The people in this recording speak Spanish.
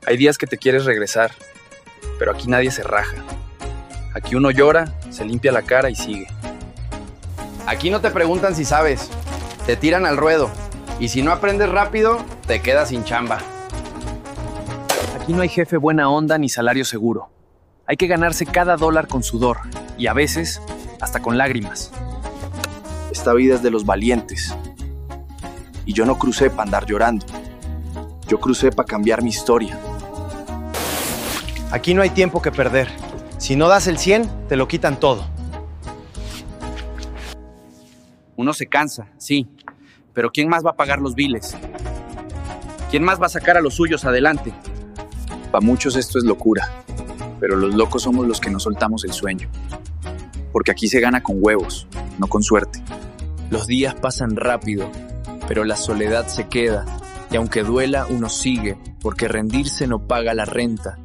Hay días que te quieres regresar, pero aquí nadie se raja. Aquí uno llora, se limpia la cara y sigue. Aquí no te preguntan si sabes, te tiran al ruedo. Y si no aprendes rápido, te quedas sin chamba. Aquí no hay jefe buena onda ni salario seguro. Hay que ganarse cada dólar con sudor y a veces hasta con lágrimas. Esta vida es de los valientes. Y yo no crucé para andar llorando. Yo crucé para cambiar mi historia. Aquí no hay tiempo que perder. Si no das el 100, te lo quitan todo. Uno se cansa, sí, pero ¿quién más va a pagar los biles? ¿Quién más va a sacar a los suyos adelante? Para muchos esto es locura, pero los locos somos los que no soltamos el sueño. Porque aquí se gana con huevos, no con suerte. Los días pasan rápido, pero la soledad se queda. Y aunque duela, uno sigue, porque rendirse no paga la renta.